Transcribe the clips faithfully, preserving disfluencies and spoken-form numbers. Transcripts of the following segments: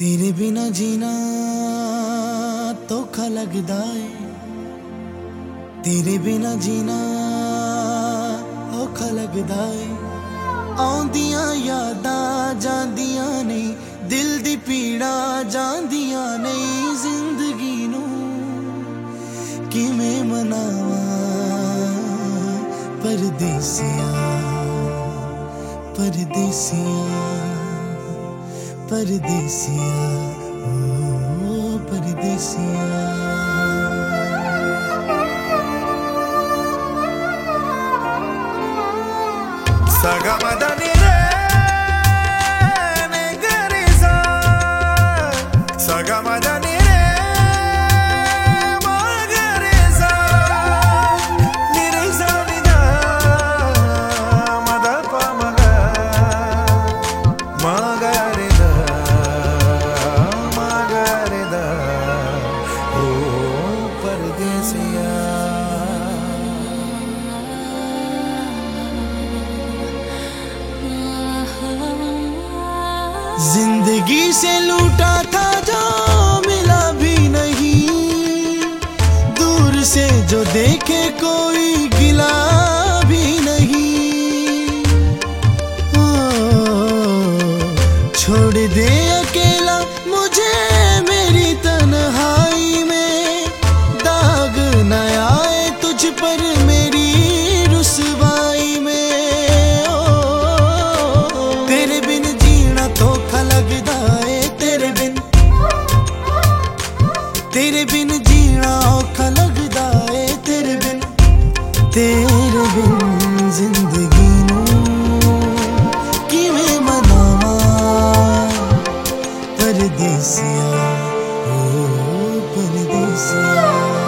तेरे बिना जीना धोखा लगदा है, तेरे बिना जीना औखा लगदा है। आउंदियां यादां जांदियां नहीं, दिल दी पीड़ा जांदियां नहीं। जिंदगी नू किवें मनावां परदेसिया, परदेसिया, परदेसिया, ओ परदेसिया। Saga madani re ne gareza, saga madani re ma gareza, nireza nida mada pa maga ma gareza, ma gareza, oh pardesiya। जिंदगी से लूटा था जो मिला भी नहीं, दूर से जो देखे कोई गिला भी नहीं। ओ, छोड़ दे अकेला मुझे मेरी तन्हाई में, दाग न आए तुझ पर मेरी रुसवाई में। तेरे बिन जीना औखा लगदा है, तेरे बिन, तेरे बिन जिंदगी नू किवें मनावां परदेसिया, ओ परदेसिया।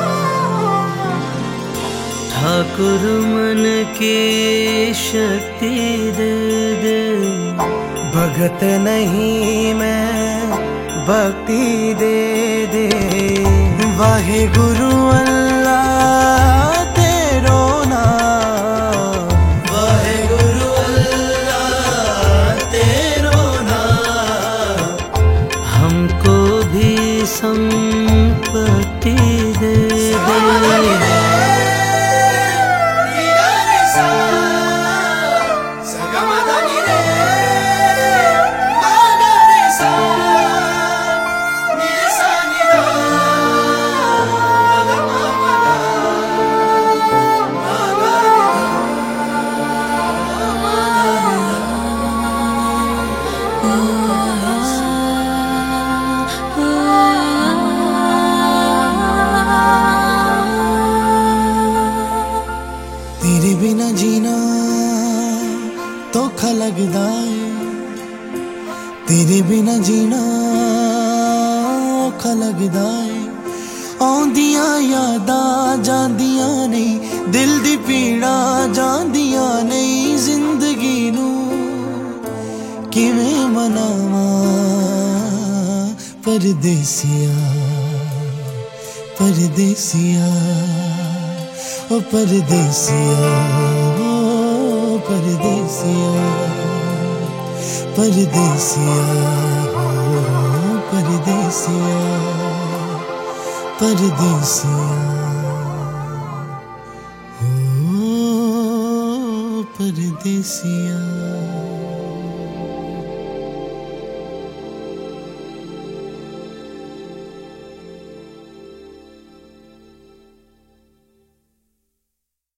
ठाकुर मन के शक्ति दे दे, भगत नहीं मैं भक्ति दे दे। वाहे गुरु अल्लाह तेरो नाम, वाहे गुरु अल्लाह तेरो नाम। हमको भी संपत्ति दे दे। तेरे बिना जीना धोखा लगदा है, तेरे बिना जीना औखा लगदा है। आउंदियां यादां जांदियां नहीं, दिल दी पीड़ा जांदियां नहीं। जिंदगी नू किवें मनावां परदेसिया, परदेसिया, ओ परदेसिया, ओ परदेसिया, परदेसिया, ओ परदेसिया, परदेसिया, ओ परदेसिया।